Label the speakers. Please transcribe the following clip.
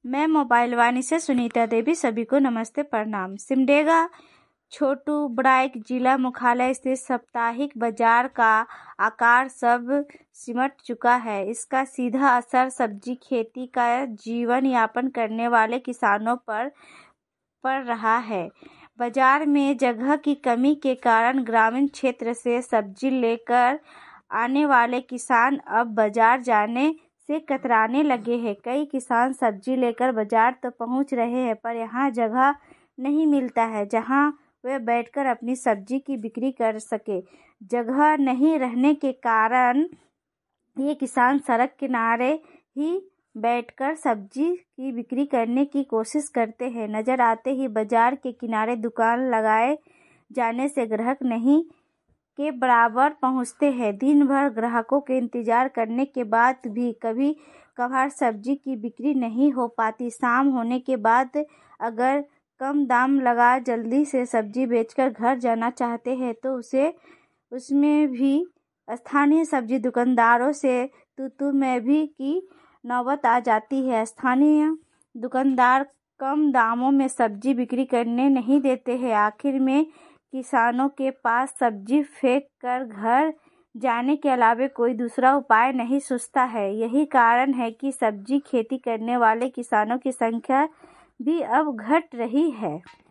Speaker 1: मैं मोबाइल वाणी से सुनीता देवी। सभी को नमस्ते प्रणाम। सिमडेगा छोटू बड़ाइक जिला मुख्यालय स्थित साप्ताहिक बाजार का आकार सब सिमट चुका है। इसका सीधा असर सब्जी खेती का जीवन यापन करने वाले किसानों पर पड़ रहा है। बाजार में जगह की कमी के कारण ग्रामीण क्षेत्र से सब्जी लेकर आने वाले किसान अब बाजार जाने से कतराने लगे हैं। कई किसान सब्जी लेकर बाजार तो पहुंच रहे हैं, पर यहां जगह नहीं मिलता है जहां वे बैठकर अपनी सब्जी की बिक्री कर सके। जगह नहीं रहने के कारण ये किसान सड़क किनारे ही बैठकर सब्जी की बिक्री करने की कोशिश करते हैं। नजर आते ही बाजार के किनारे दुकान लगाए जाने से ग्राहक नहीं के बराबर पहुंचते हैं। दिन भर ग्राहकों के इंतजार करने के बाद भी कभी कभार सब्जी की बिक्री नहीं हो पाती। शाम होने के बाद अगर कम दाम लगा जल्दी से सब्जी बेचकर घर जाना चाहते हैं तो उसमें भी स्थानीय सब्जी दुकानदारों से तू मैं भी की नौबत आ जाती है। स्थानीय दुकानदार कम दामों में सब्जी बिक्री करने नहीं देते हैं। आखिर में किसानों के पास सब्जी फेंक कर घर जाने के अलावा कोई दूसरा उपाय नहीं सूझता है। यही कारण है कि सब्जी खेती करने वाले किसानों की संख्या भी अब घट रही है।